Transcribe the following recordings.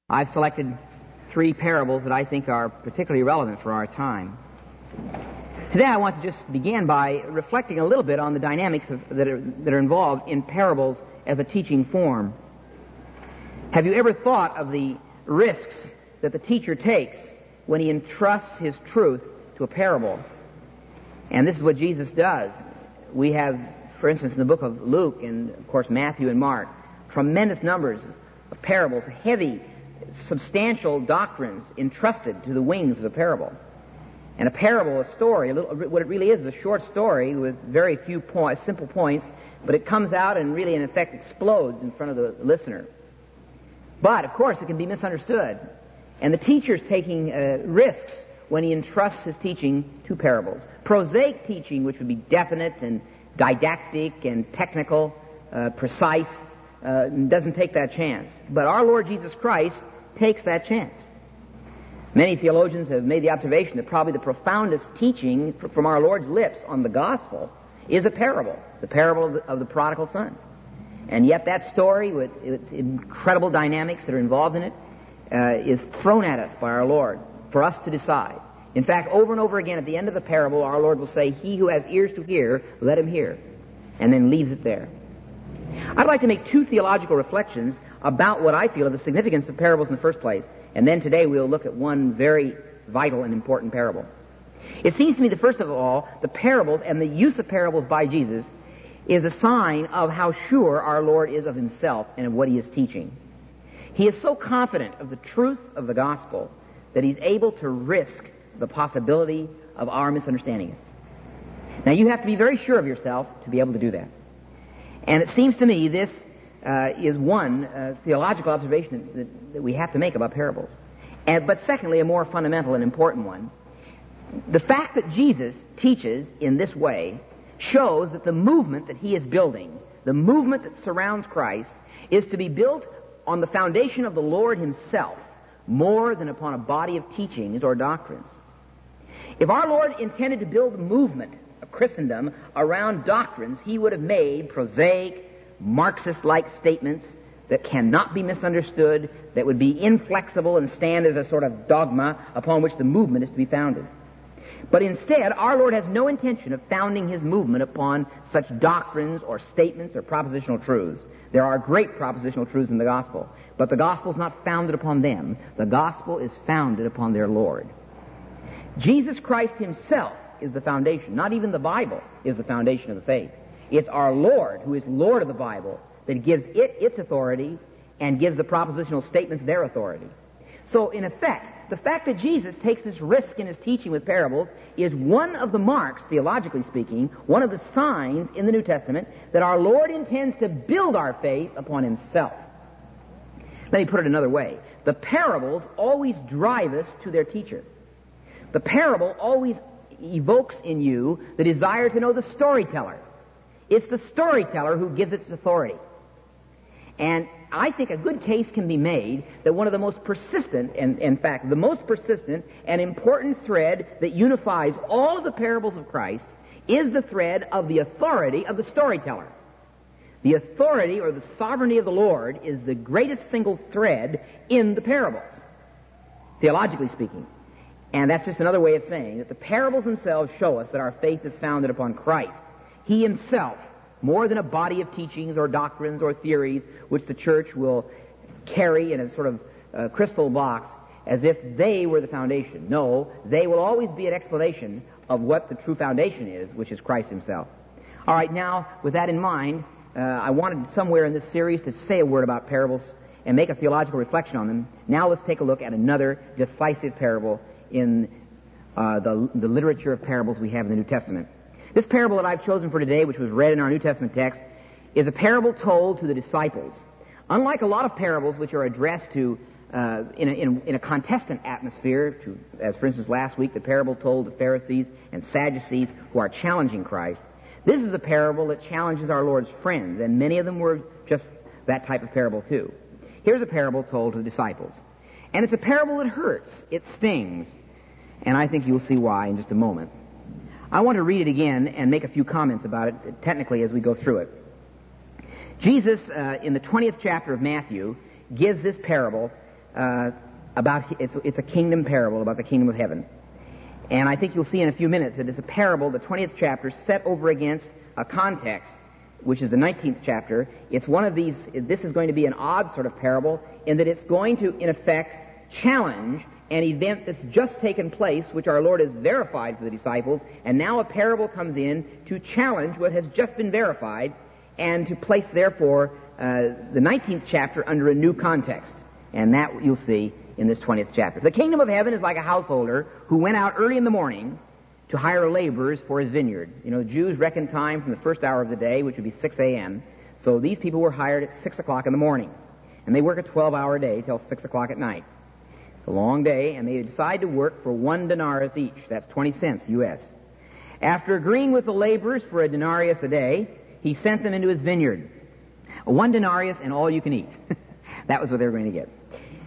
I've selected three parables that I think are particularly relevant for our time. Today I want to just begin by reflecting a little bit on the dynamics that are involved in parables as a teaching form. Have you ever thought of the risks that the teacher takes when he entrusts his truth to a parable? And this is what Jesus does. We have, for instance, in the book of Luke and, of course, Matthew and Mark, tremendous numbers of parables, heavy, substantial doctrines entrusted to the wings of a parable. And a parable, a story, what it really is a short story with very few simple points, but it comes out and really, in effect, explodes in front of the listener. But, of course, it can be misunderstood. And the teacher's taking risks when he entrusts his teaching to parables. Prosaic teaching, which would be definite and didactic and technical, precise, doesn't take that chance. But our Lord Jesus Christ takes that chance. Many theologians have made the observation that probably the profoundest teaching from our Lord's lips on the gospel is a parable, the parable of the prodigal son. And yet that story, with its incredible dynamics that are involved in it, is thrown at us by our Lord for us to decide. In fact, over and over again at the end of the parable, our Lord will say, "He who has ears to hear, let him hear," and then leaves it there. I'd like to make two theological reflections about what I feel are the significance of parables in the first place, and then today we'll look at one very vital and important parable. It seems to me that, first of all, the parables and the use of parables by Jesus is a sign of how sure our Lord is of himself and of what he is teaching. He is so confident of the truth of the gospel that he's able to risk the possibility of our misunderstanding it. Now, you have to be very sure of yourself to be able to do that. And it seems to me this is one theological observation that we have to make about parables. But secondly, a more fundamental and important one. The fact that Jesus teaches in this way shows that the movement that he is building, the movement that surrounds Christ, is to be built on the foundation of the Lord himself, more than upon a body of teachings or doctrines. If our Lord intended to build the movement of Christendom around doctrines, he would have made prosaic, Marxist-like statements that cannot be misunderstood, that would be inflexible and stand as a sort of dogma upon which the movement is to be founded. But instead, our Lord has no intention of founding his movement upon such doctrines or statements or propositional truths. There are great propositional truths in the gospel, but the gospel is not founded upon them. The gospel is founded upon their Lord. Jesus Christ himself is the foundation. Not even the Bible is the foundation of the faith. It's our Lord, who is Lord of the Bible, that gives it its authority and gives the propositional statements their authority. So, in effect, the fact that Jesus takes this risk in his teaching with parables is one of the marks, theologically speaking, one of the signs in the New Testament that our Lord intends to build our faith upon himself. Let me put it another way. The parables always drive us to their teacher. The parable always evokes in you the desire to know the storyteller. It's the storyteller who gives its authority. And I think a good case can be made that one of the most persistent, and in fact, the most persistent and important thread that unifies all of the parables of Christ is the thread of the authority of the storyteller. The authority or the sovereignty of the Lord is the greatest single thread in the parables, theologically speaking. And that's just another way of saying that the parables themselves show us that our faith is founded upon Christ. He himself, more than a body of teachings or doctrines or theories which the church will carry in a sort of crystal box as if they were the foundation. No, they will always be an explanation of what the true foundation is, which is Christ himself. All right, now, with that in mind, I wanted somewhere in this series to say a word about parables and make a theological reflection on them. Now let's take a look at another decisive parable in the literature of parables we have in the New Testament. This parable that I've chosen for today, which was read in our New Testament text, is a parable told to the disciples. Unlike a lot of parables which are addressed to in a contestant atmosphere, as for instance last week, the parable told to Pharisees and Sadducees who are challenging Christ, this is a parable that challenges our Lord's friends, and many of them were just that type of parable too. Here's a parable told to the disciples. And it's a parable that hurts. It stings. And I think you'll see why in just a moment. I want to read it again and make a few comments about it technically as we go through it. Jesus, in the 20th chapter of Matthew, gives this parable it's a kingdom parable about the kingdom of heaven. And I think you'll see in a few minutes that it's a parable, the 20th chapter, set over against a context, which is the 19th chapter. It's one of these, this is going to be an odd sort of parable in that it's going to, in effect, challenge an event that's just taken place, which our Lord has verified for the disciples, and now a parable comes in to challenge what has just been verified and to place, therefore, the 19th chapter under a new context. And that you'll see in this 20th chapter. The kingdom of heaven is like a householder who went out early in the morning to hire laborers for his vineyard. You know, the Jews reckon time from the first hour of the day, which would be 6 a.m. So these people were hired at 6 o'clock in the morning. And they work a 12-hour day till 6 o'clock at night. It's a long day, and they decide to work for 1 denarius each. That's 20 cents U.S. After agreeing with the laborers for a denarius a day, he sent them into his vineyard. 1 denarius and all you can eat. That was what they were going to get.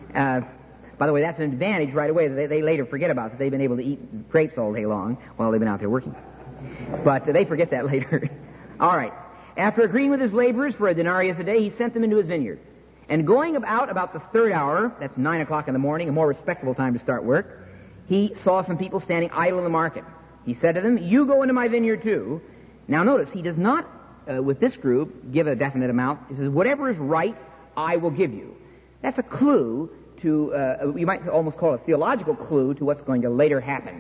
By the way, that's an advantage right away that they later forget about, that they've been able to eat grapes all day long while they've been out there working. But they forget that later. All right. After agreeing with his laborers for a denarius a day, he sent them into his vineyard. And going about the 3rd hour, that's 9 o'clock in the morning, a more respectable time to start work, he saw some people standing idle in the market. He said to them, "You go into my vineyard too." Now notice, he does not, with this group, give a definite amount. He says, "Whatever is right, I will give you." That's a clue to, you might almost call it a theological clue to what's going to later happen.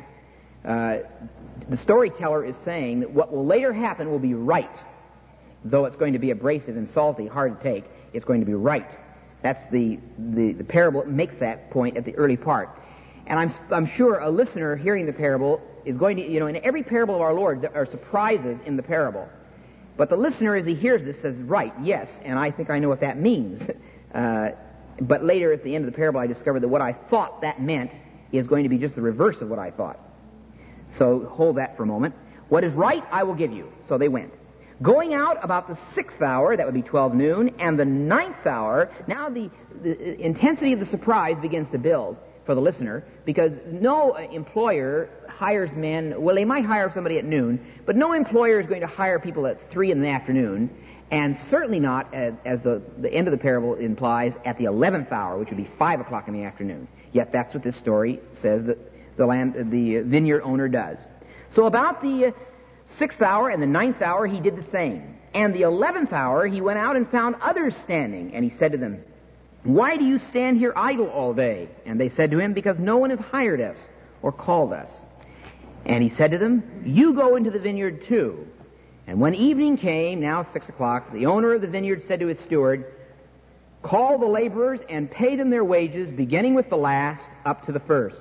The storyteller is saying that what will later happen will be right. Though it's going to be abrasive and salty, hard to take, it's going to be right. That's the parable makes that point at the early part. And I'm sure a listener hearing the parable is going to, in every parable of our Lord, there are surprises in the parable. But the listener, as he hears this, says, "Right, yes," and I think I know what that means. But later at the end of the parable, I discovered that what I thought that meant is going to be just the reverse of what I thought. So hold that for a moment. "What is right, I will give you." So they went. Going out about the 6th hour, that would be 12 noon, and the 9th hour, now the intensity of the surprise begins to build for the listener, because no employer hires men, well, they might hire somebody at noon, but no employer is going to hire people at 3 in the afternoon, and certainly not, as the end of the parable implies, at the 11th hour, which would be 5 o'clock in the afternoon. Yet that's what this story says that the vineyard owner does. So about the 6th hour and the 9th hour, he did the same. And the 11th hour, he went out and found others standing, and he said to them, "Why do you stand here idle all day?" And they said to him, "Because no one has hired us or called us." And he said to them, "You go into the vineyard too." And when evening came, now 6 o'clock, the owner of the vineyard said to his steward, "Call the laborers and pay them their wages, beginning with the last up to the first."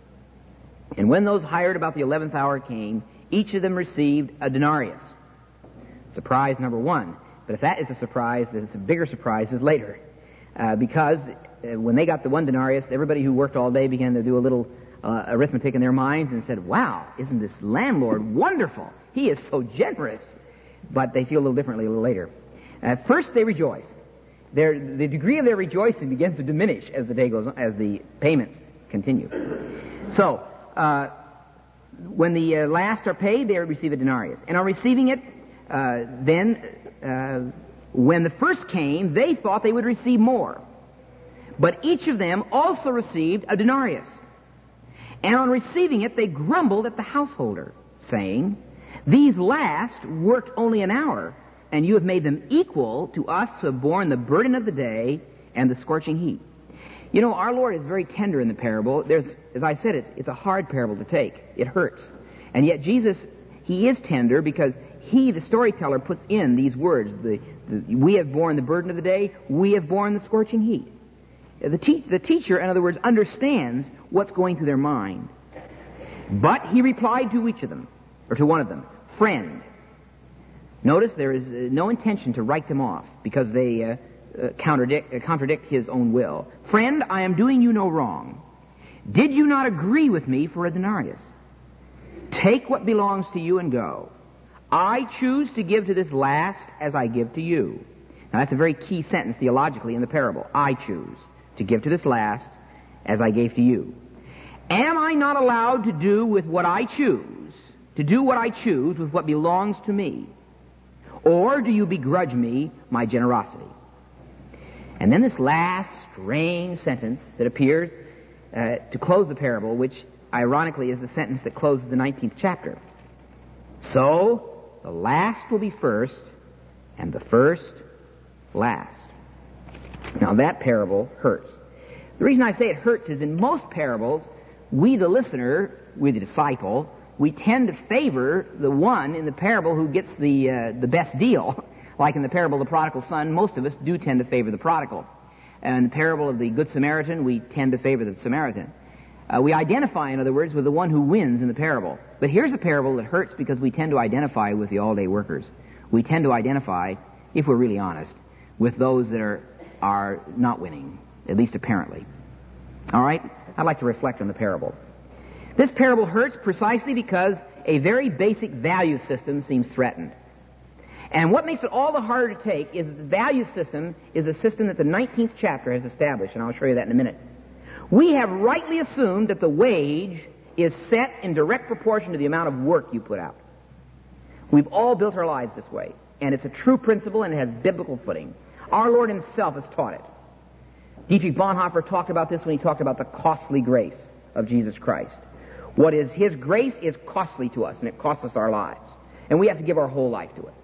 And when those hired about the 11th hour came, each of them received a denarius. Surprise number 1. But if that is a surprise, then it's a bigger surprise is later. Because when they got the 1 denarius, everybody who worked all day began to do a little arithmetic in their minds and said, "Wow, isn't this landlord wonderful? He is so generous." But they feel a little differently a little later. First, they rejoice. The degree of their rejoicing begins to diminish as the day goes on, as the payments continue. So, when the last are paid, they receive a denarius. And on receiving it, when the first came, they thought they would receive more. But each of them also received a denarius. And on receiving it, they grumbled at the householder, saying, "These last worked only an hour, and you have made them equal to us who have borne the burden of the day and the scorching heat." You know, our Lord is very tender in the parable. As I said, it's a hard parable to take. It hurts. And yet Jesus, he is tender because he, the storyteller, puts in these words. We have borne the burden of the day. We have borne the scorching heat. The teacher, in other words, understands what's going through their mind. But he replied to each of them, or to one of them, "Friend." Notice there is no intention to write them off because they contradict his own will. "Friend, I am doing you no wrong. Did you not agree with me for a denarius? Take what belongs to you and go. I choose to give to this last as I give to you." Now that's a very key sentence theologically in the parable. I choose to give to this last as I gave to you. Am I not allowed to do what I choose with what belongs to me? Or do you begrudge me my generosity? And then this last strange sentence that appears to close the parable, which ironically is the sentence that closes the 19th chapter. So, the last will be first, and the first last. Now that parable hurts. The reason I say it hurts is in most parables, we the listener, we the disciple, we tend to favor the one in the parable who gets the best deal. Like in the parable of the prodigal son, most of us do tend to favor the prodigal. And in the parable of the Good Samaritan, we tend to favor the Samaritan. We identify, in other words, with the one who wins in the parable. But here's a parable that hurts because we tend to identify with the all-day workers. We tend to identify, if we're really honest, with those that are not winning, at least apparently. All right? I'd like to reflect on the parable. This parable hurts precisely because a very basic value system seems threatened. And what makes it all the harder to take is that the value system is a system that the 19th chapter has established, and I'll show you that in a minute. We have rightly assumed that the wage is set in direct proportion to the amount of work you put out. We've all built our lives this way, and it's a true principle and it has biblical footing. Our Lord himself has taught it. Dietrich Bonhoeffer talked about this when he talked about the costly grace of Jesus Christ. What is his grace is costly to us, and it costs us our lives. And we have to give our whole life to it.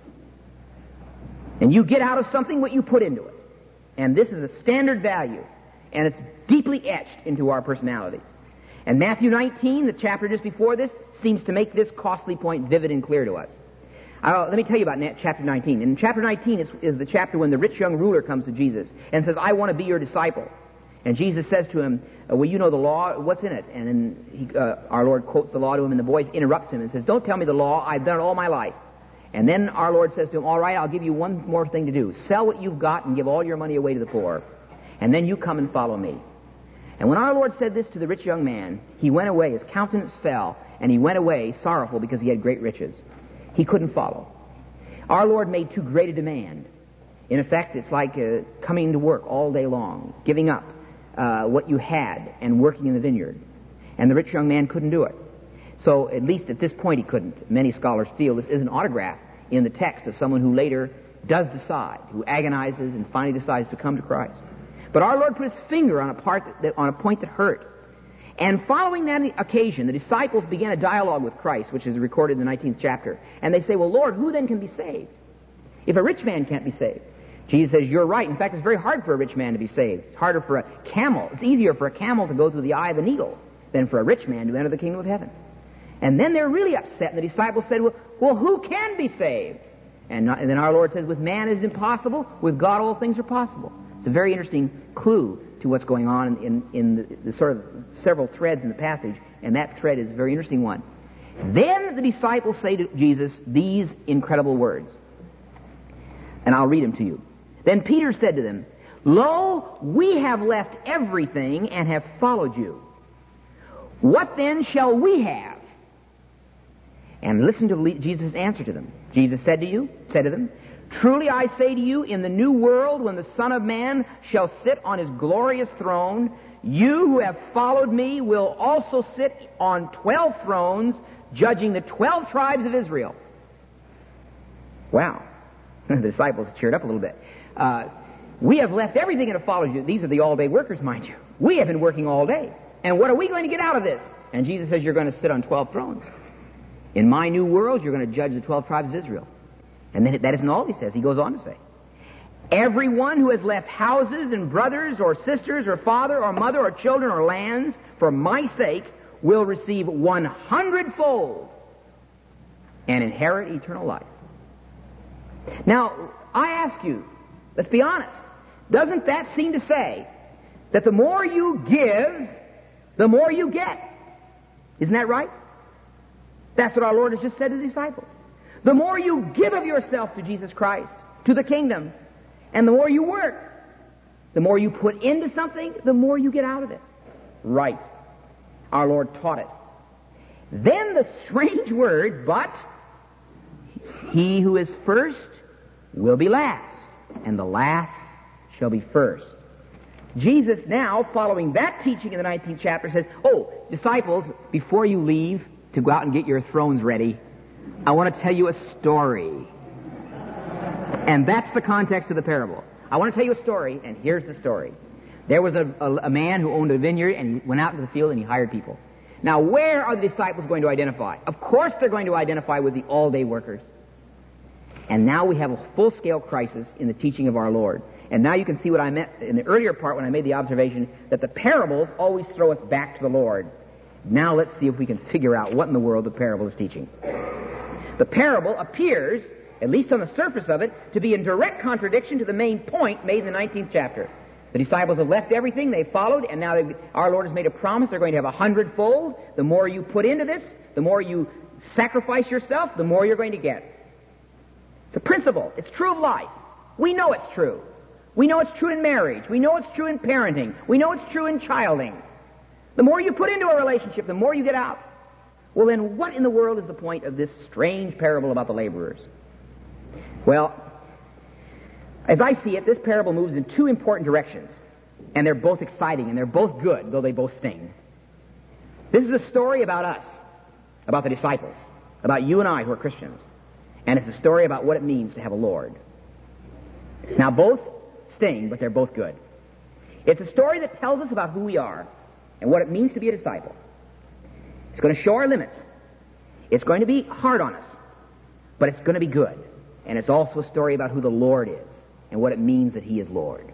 And you get out of something what you put into it. And this is a standard value, and it's deeply etched into our personalities. And Matthew 19, the chapter just before this, seems to make this costly point vivid and clear to us. Let me tell you about chapter 19. In chapter 19 is the chapter when the rich young ruler comes to Jesus and says, I want to be your disciple. And Jesus says to him, well, you know the law, what's in it? And then our Lord quotes the law to him, and the boy interrupts him and says, don't tell me the law, I've done it all my life. And then our Lord says to him, all right, I'll give you one more thing to do. Sell what you've got and give all your money away to the poor. And then you come and follow me. And when our Lord said this to the rich young man, he went away, his countenance fell, and he went away sorrowful because he had great riches. He couldn't follow. Our Lord made too great a demand. In effect, it's like coming to work all day long, giving up what you had and working in the vineyard. And the rich young man couldn't do it. So at least at this point he couldn't. Many scholars feel this is an autograph in the text of someone who later does decide, who agonizes and finally decides to come to Christ. But our Lord put his finger on a point that hurt. And following that occasion, the disciples began a dialogue with Christ, which is recorded in the 19th chapter. And they say, well, Lord, who then can be saved? If a rich man can't be saved. Jesus says, you're right. In fact, it's very hard for a rich man to be saved. It's harder for a camel. It's easier for a camel to go through the eye of a needle than for a rich man to enter the kingdom of heaven. And then they're really upset, and the disciples said, well, who can be saved? And then our Lord says, with man it is impossible, with God all things are possible. It's a very interesting clue to what's going on in the sort of several threads in the passage, and that thread is a very interesting one. Then the disciples say to Jesus these incredible words, and I'll read them to you. Then Peter said to them, lo, we have left everything and have followed you. What then shall we have? And listen to Jesus' answer to them. Jesus said to them, truly I say to you, in the new world, when the Son of Man shall sit on his glorious throne, you who have followed me will also sit on 12 thrones, judging the 12 tribes of Israel. Wow. The disciples cheered up a little bit. We have left everything and have followed you. These are the all-day workers, mind you. We have been working all day. And what are we going to get out of this? And Jesus says, you're going to sit on 12 thrones. In my new world, you're going to judge the 12 tribes of Israel. And then that isn't all he says. He goes on to say, everyone who has left houses and brothers or sisters or father or mother or children or lands for my sake will receive 100-fold and inherit eternal life. Now, I ask you, let's be honest, doesn't that seem to say that the more you give, the more you get? Isn't that right? That's what our Lord has just said to the disciples. The more you give of yourself to Jesus Christ, to the kingdom, and the more you work, the more you put into something, the more you get out of it. Right. Our Lord taught it. Then the strange word, but he who is first will be last, and the last shall be first. Jesus now, following that teaching in the 19th chapter, says, oh, disciples, before you leave to go out and get your thrones ready, I want to tell you a story. And that's the context of the parable. I want to tell you a story, and here's the story. There was a man who owned a vineyard, and he went out into the field and he hired people. Now, where are the disciples going to identify? Of course they're going to identify with the all-day workers. And now we have a full-scale crisis in the teaching of our Lord. And now you can see what I meant in the earlier part when I made the observation that the parables always throw us back to the Lord. Now let's see if we can figure out what in the world the parable is teaching. The parable appears, at least on the surface of it, to be in direct contradiction to the main point made in the 19th chapter. The disciples have left everything, they've followed, and now our Lord has made a promise they're going to have 100-fold. The more you put into this, the more you sacrifice yourself, the more you're going to get. It's a principle. It's true of life. We know it's true. We know it's true in marriage. We know it's true in parenting. We know it's true in childing. The more you put into a relationship, the more you get out. Well, then what in the world is the point of this strange parable about the laborers? Well, as I see it, this parable moves in two important directions. And they're both exciting, and they're both good, though they both sting. This is a story about us, about the disciples, about you and I who are Christians. And it's a story about what it means to have a Lord. Now, both sting, but they're both good. It's a story that tells us about who we are and what it means to be a disciple. It's going to show our limits. It's going to be hard on us, but it's going to be good. And it's also a story about who the Lord is and what it means that He is Lord.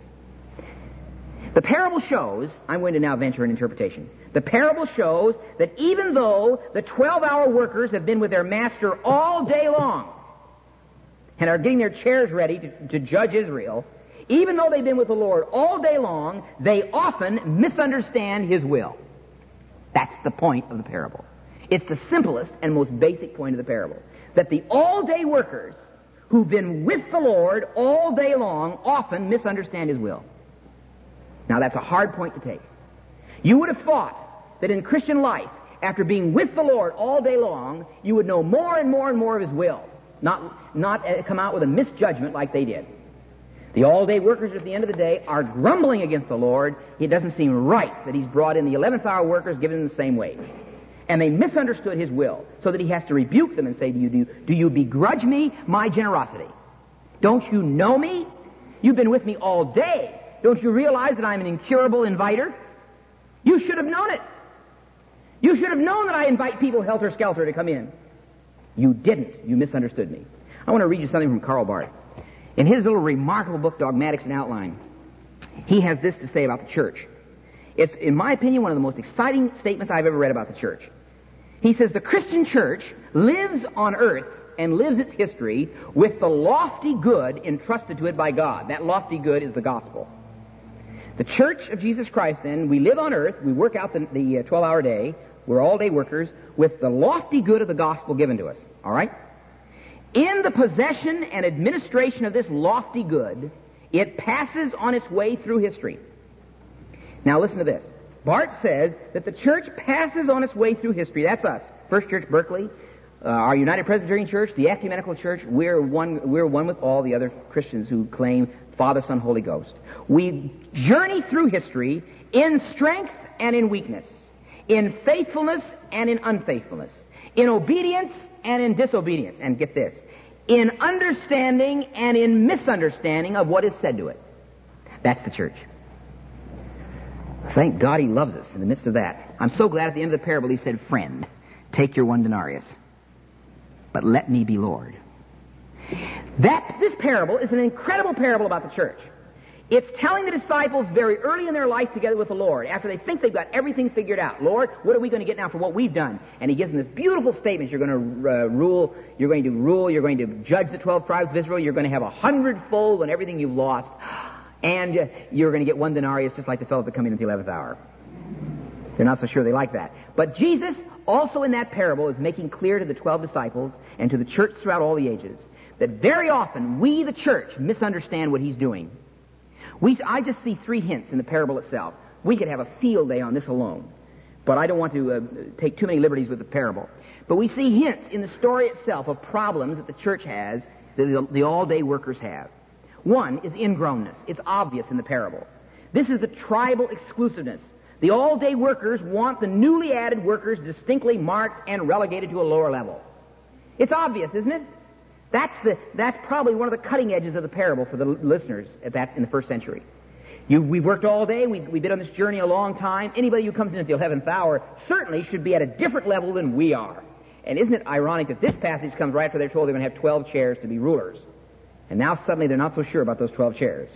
The parable shows, I'm going to now venture an interpretation. The parable shows that even though the 12-hour workers have been with their master all day long and are getting their chairs ready to judge Israel, even though they've been with the Lord all day long, they often misunderstand His will. That's the point of the parable. It's the simplest and most basic point of the parable. That the all-day workers who've been with the Lord all day long often misunderstand His will. Now, that's a hard point to take. You would have thought that in Christian life, after being with the Lord all day long, you would know more and more and more of His will, not come out with a misjudgment like they did. The all-day workers at the end of the day are grumbling against the Lord. It doesn't seem right that He's brought in the 11th hour workers, giving them the same wage. And they misunderstood His will, so that He has to rebuke them and say, do you begrudge me my generosity? Don't you know me? You've been with me all day. Don't you realize that I'm an incurable inviter? You should have known it. You should have known that I invite people helter-skelter to come in. You didn't. You misunderstood me. I want to read you something from Karl Barth. In his little remarkable book, Dogmatics and Outline, he has this to say about the church. It's, in my opinion, one of the most exciting statements I've ever read about the church. He says, the Christian church lives on earth and lives its history with the lofty good entrusted to it by God. That lofty good is the gospel. The church of Jesus Christ, then, we live on earth, we work out the 12-hour day, we're all-day workers, with the lofty good of the gospel given to us. All right? In the possession and administration of this lofty good, it passes on its way through history. Now listen to this. Barth says that the church passes on its way through history. That's us. First Church Berkeley, our United Presbyterian Church, the Ecumenical Church. We're one with all the other Christians who claim Father, Son, Holy Ghost. We journey through history in strength and in weakness, in faithfulness and in unfaithfulness, in obedience and in disobedience. And get this, in understanding and in misunderstanding of what is said to it. That's the church. Thank God He loves us in the midst of that. I'm so glad at the end of the parable He said, friend, take your 1 denarius, but let me be Lord. This parable is an incredible parable about the church. It's telling the disciples very early in their life together with the Lord, after they think they've got everything figured out. Lord, what are we going to get now for what we've done? And He gives them this beautiful statement. You're going to rule, you're going to judge the 12 tribes of Israel, you're going to have 100-fold on everything you've lost, and you're going to get 1 denarius just like the fellows that come in at the 11th hour. They're not so sure they like that. But Jesus, also in that parable, is making clear to the 12 disciples and to the church throughout all the ages that very often we, the church, misunderstand what He's doing. I just see 3 hints in the parable itself. We could have a field day on this alone, but I don't want to take too many liberties with the parable. But we see hints in the story itself of problems that the church has, that the all-day workers have. One is ingrownness. It's obvious in the parable. This is the tribal exclusiveness. The all-day workers want the newly added workers distinctly marked and relegated to a lower level. It's obvious, isn't it? That's probably one of the cutting edges of the parable for the listeners in the first century. We've worked all day. We've been on this journey a long time. Anybody who comes in at the 11th hour certainly should be at a different level than we are. And isn't it ironic that this passage comes right after they're told they're going to have 12 chairs to be rulers. And now suddenly they're not so sure about those 12 chairs.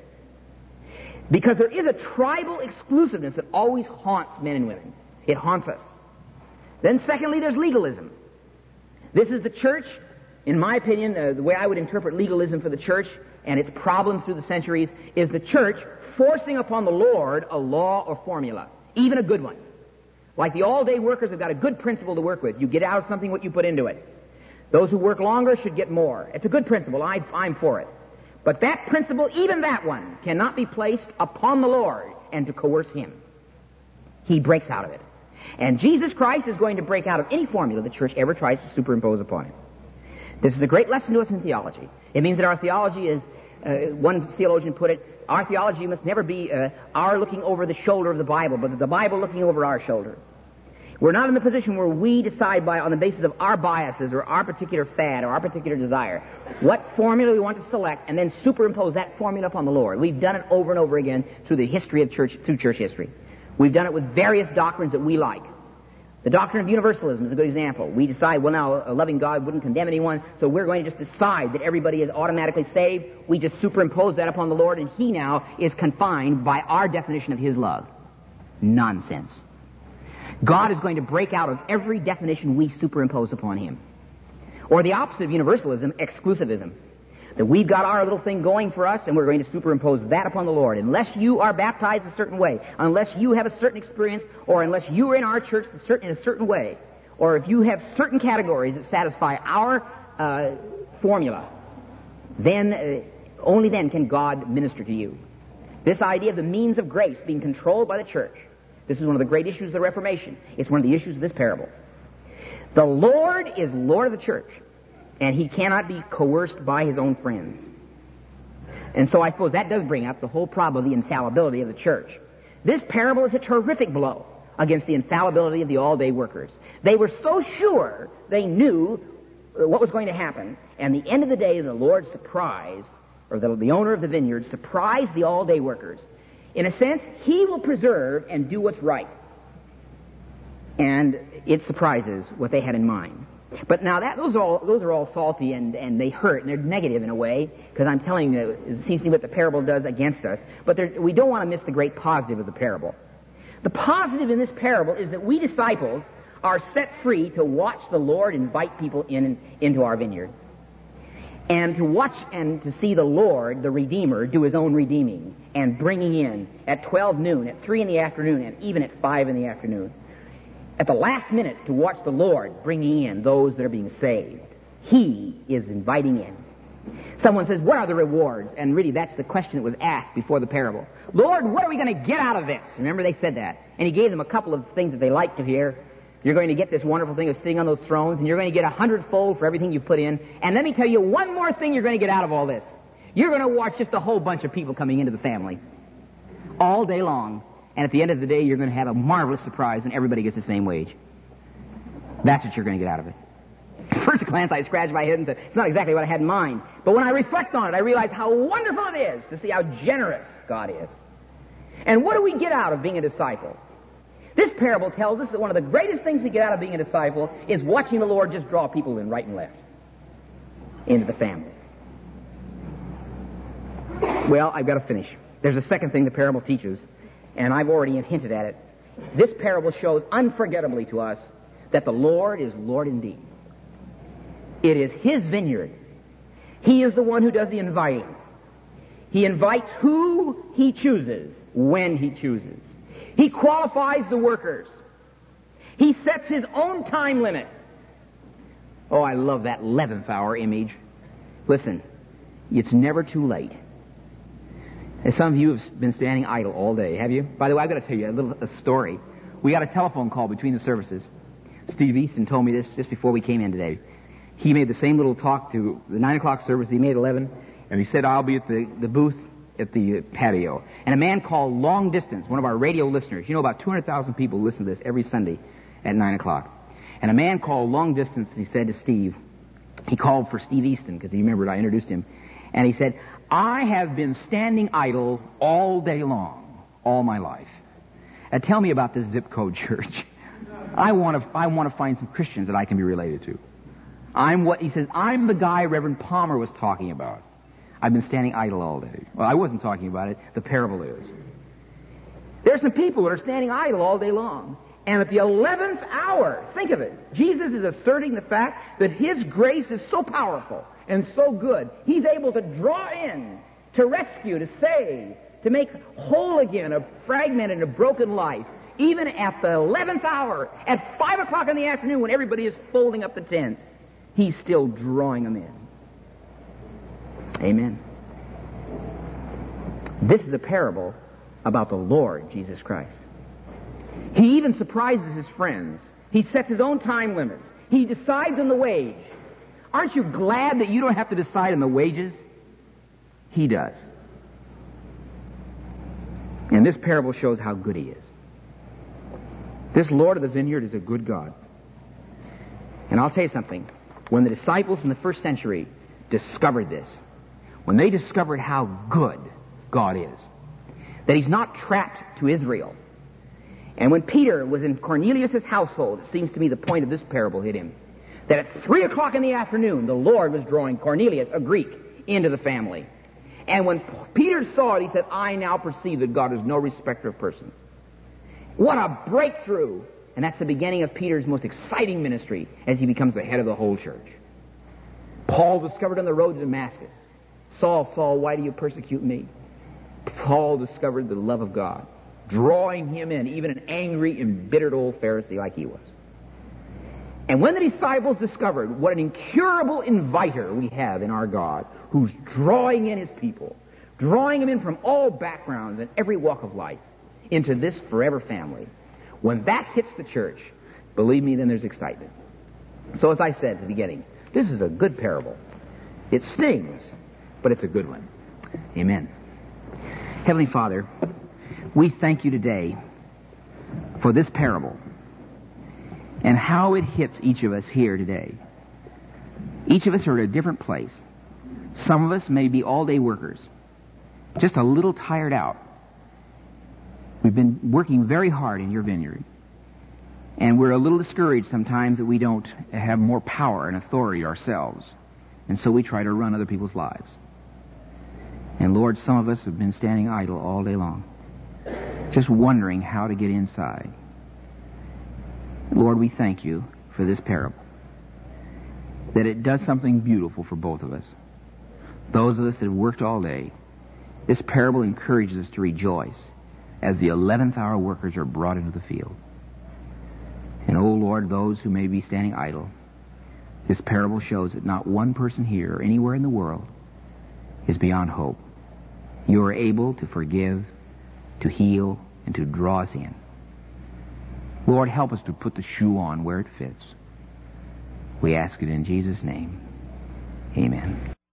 Because there is a tribal exclusiveness that always haunts men and women. It haunts us. Then secondly, there's legalism. This is the church, in my opinion, the way I would interpret legalism for the church and its problems through the centuries is the church forcing upon the Lord a law or formula, even a good one. Like the all-day workers have got a good principle to work with. You get out of something what you put into it. Those who work longer should get more. It's a good principle. I'm for it. But that principle, even that one, cannot be placed upon the Lord and to coerce Him. He breaks out of it. And Jesus Christ is going to break out of any formula the church ever tries to superimpose upon Him. This is a great lesson to us in theology. It means that our theology is, one theologian put it, our theology must never be our looking over the shoulder of the Bible, but the Bible looking over our shoulder. We're not in the position where we decide on the basis of our biases or our particular fad or our particular desire what formula we want to select and then superimpose that formula upon the Lord. We've done it over and over again through the history of church, through church history. We've done it with various doctrines that we like. The doctrine of universalism is a good example. We decide, well, now, a loving God wouldn't condemn anyone, so we're going to just decide that everybody is automatically saved. We just superimpose that upon the Lord, and He now is confined by our definition of His love. Nonsense. God is going to break out of every definition we superimpose upon Him. Or the opposite of universalism, exclusivism. That we've got our little thing going for us, and we're going to superimpose that upon the Lord. Unless you are baptized a certain way, unless you have a certain experience, or unless you are in our church in a certain way, or if you have certain categories that satisfy our formula, then only then can God minister to you. This idea of the means of grace being controlled by the church, this is one of the great issues of the Reformation. It's one of the issues of this parable. The Lord is Lord of the church. And He cannot be coerced by His own friends. And so I suppose that does bring up the whole problem of the infallibility of the church. This parable is a terrific blow against the infallibility of the all-day workers. They were so sure they knew what was going to happen, and at the end of the day, the Lord surprised, or the owner of the vineyard surprised the all-day workers. In a sense, He will preserve and do what's right. And it surprises what they had in mind. But now those are all salty and they hurt and they're negative in a way, because I'm telling you, it seems to me what the parable does against us. But we don't want to miss the great positive of the parable. The positive in this parable is that we disciples are set free to watch the Lord invite people into our vineyard. And to watch and to see the Lord, the Redeemer, do His own redeeming and bringing in at 12 noon, at 3 in the afternoon, and even at 5 in the afternoon. At the last minute to watch the Lord bringing in those that are being saved. He is inviting in. Someone says, what are the rewards? And really that's the question that was asked before the parable. Lord, what are we going to get out of this? Remember they said that. And He gave them a couple of things that they liked to hear. You're going to get this wonderful thing of sitting on those thrones, and you're going to get 100-fold for everything you put in. And let me tell you one more thing you're going to get out of all this. You're going to watch just a whole bunch of people coming into the family. All day long. And at the end of the day, you're going to have a marvelous surprise when everybody gets the same wage. That's what you're going to get out of it. At first glance, I scratched my head and said, it's not exactly what I had in mind. But when I reflect on it, I realize how wonderful it is to see how generous God is. And what do we get out of being a disciple? This parable tells us that one of the greatest things we get out of being a disciple is watching the Lord just draw people in right and left into the family. Well, I've got to finish. There's a second thing the parable teaches. And I've already hinted at it. This parable shows unforgettably to us that the Lord is Lord indeed. It is His vineyard. He is the one who does the inviting. He invites who He chooses, when He chooses. He qualifies the workers. He sets His own time limit. Oh, I love that 11th hour image. Listen, it's never too late. As some of you have been standing idle all day, have you? By the way, I've got to tell you a story. We got a telephone call between the services. Steve Easton told me this just before we came in today. He made the same little talk to the 9 o'clock service he made at 11, and he said, I'll be at the booth at the patio. And a man called Long Distance, one of our radio listeners. You know, about 200,000 people listen to this every Sunday at 9 o'clock. And a man called Long Distance, he said to Steve, he called for Steve Easton, because he remembered I introduced him. And he said, I have been standing idle all day long, all my life. Tell me about this zip code church. I want to find some Christians that I can be related to. He says, I'm the guy Reverend Palmer was talking about. I've been standing idle all day. Well, I wasn't talking about it. The parable is. There are some people that are standing idle all day long. And at the 11th hour, think of it, Jesus is asserting the fact that His grace is so powerful and so good, He's able to draw in, to rescue, to save, to make whole again a fragmented and a broken life. Even at the 11th hour, at 5 o'clock in the afternoon, when everybody is folding up the tents, He's still drawing them in. Amen. This is a parable about the Lord Jesus Christ. He even surprises His friends. He sets His own time limits. He decides on the wage. Aren't you glad that you don't have to decide on the wages? He does. And this parable shows how good He is. This Lord of the vineyard is a good God. And I'll tell you something. When the disciples in the first century discovered this, when they discovered how good God is, that He's not trapped to Israel, and when Peter was in Cornelius' household, it seems to me the point of this parable hit him, that at 3 o'clock in the afternoon, the Lord was drawing Cornelius, a Greek, into the family. And when Peter saw it, he said, I now perceive that God is no respecter of persons. What a breakthrough! And that's the beginning of Peter's most exciting ministry as he becomes the head of the whole church. Paul discovered on the road to Damascus, Saul, Saul, why do you persecute me? Paul discovered the love of God, drawing him in, even an angry, embittered old Pharisee like he was. And when the disciples discovered what an incurable inviter we have in our God, who's drawing in His people, drawing them in from all backgrounds and every walk of life into this forever family, when that hits the church, believe me, then there's excitement. So as I said at the beginning, this is a good parable. It stings, but it's a good one. Amen. Heavenly Father, we thank You today for this parable and how it hits each of us here today. Each of us are at a different place. Some of us may be all-day workers, just a little tired out. We've been working very hard in Your vineyard, and we're a little discouraged sometimes that we don't have more power and authority ourselves, and so we try to run other people's lives. And Lord, some of us have been standing idle all day long, just wondering how to get inside. Lord, we thank You for this parable, that it does something beautiful for both of us. Those of us that have worked all day, this parable encourages us to rejoice as the 11th hour workers are brought into the field. And, oh Lord, those who may be standing idle, this parable shows that not one person here or anywhere in the world is beyond hope. You are able to forgive, to heal, and to draw us in. Lord, help us to put the shoe on where it fits. We ask it in Jesus' name. Amen.